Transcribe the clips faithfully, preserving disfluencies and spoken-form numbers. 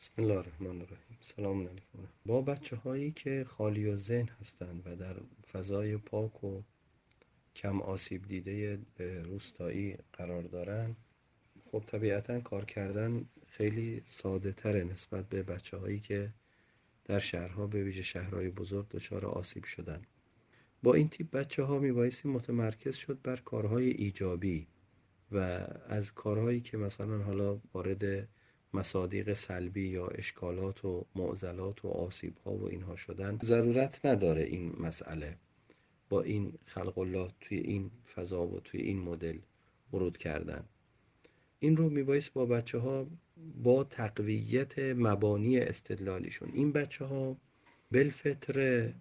بسم الله الرحمن الرحیم. سلام علیکم. با بچه هایی که خالی و ذهن هستند و در فضای پاک و کم آسیب دیده روستایی قرار دارن، خب طبیعتا کار کردن خیلی ساده تره نسبت به بچه هایی که در شهرها، به ویژه شهرهای بزرگ، دچار آسیب شدن. با این تیپ بچه ها میبایستی متمرکز شد بر کارهای ایجابی و از کارهایی که مثلا حالا وارد مصادیق سلبی یا اشکالات و معضلات و آسیب ها و اینها شدن، ضرورت نداره این مسئله با این خلق الله توی این فضا و توی این مدل ورود کردن. این رو میبایست با بچه ها با تقویت مبانی استدلالیشون، این بچه ها بالفطره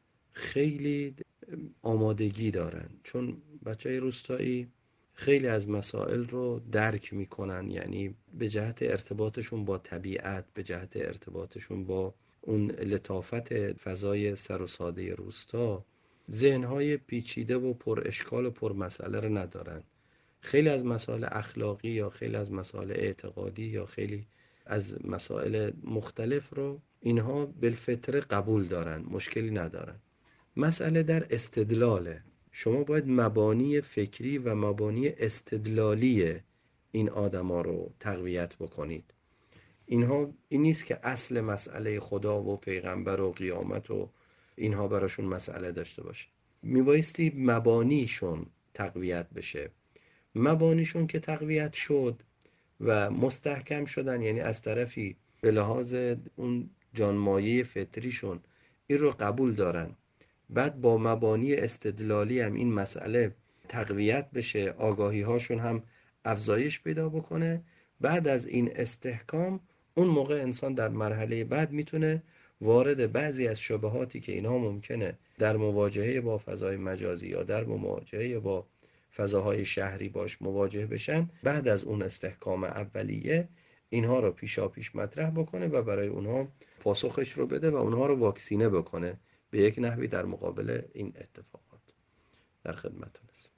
خیلی آمادگی دارن، چون بچه های روستایی خیلی از مسائل رو درک میکنن، یعنی به جهت ارتباطشون با طبیعت، به جهت ارتباطشون با اون لطافت فضای سر و ساده روستا، ذهنهای پیچیده و پر اشکال و پر مسئله رو ندارن. خیلی از مسائل اخلاقی یا خیلی از مسائل اعتقادی یا خیلی از مسائل مختلف رو اینها بالفطره قبول دارن، مشکلی ندارن. مسئله در استدلاله. شما باید مبانی فکری و مبانی استدلالی این آدما رو تقویت بکنید. اینها این نیست که اصل مسئله خدا و پیغمبر و قیامت و اینها براشون مسئله داشته باشه. میبایستی مبانیشون تقویت بشه. مبانیشون که تقویت شد و مستحکم شدن، یعنی از طرفی به لحاظ اون جانمایه فطریشون این رو قبول دارن، بعد با مبانی استدلالی هم این مسئله تقویت بشه، آگاهی هاشون هم افزایش پیدا بکنه، بعد از این استحکام اون موقع انسان در مرحله بعد میتونه وارد بعضی از شبهاتی که اینها ممکنه در مواجهه با فضای مجازی یا در مواجهه با فضاهای شهری باش مواجه بشن، بعد از اون استحکام اولیه اینها رو پیشا پیش مطرح بکنه و برای اونها پاسخش رو بده و اونها رو واکسینه بکنه به یک نحوی در مقابل این اتفاقات. در خدمتتون هستم.